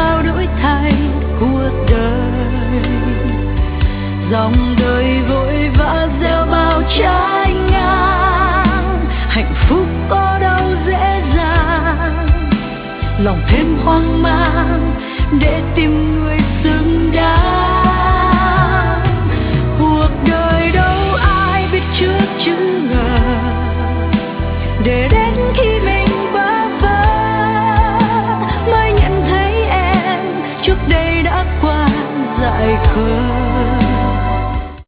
sao đổi thay cuộc đời. Dòng đời vội vã gieo bao trái ngang, hạnh phúc có đâu dễ dàng. Lòng thêm hoang mang để tìm người xứng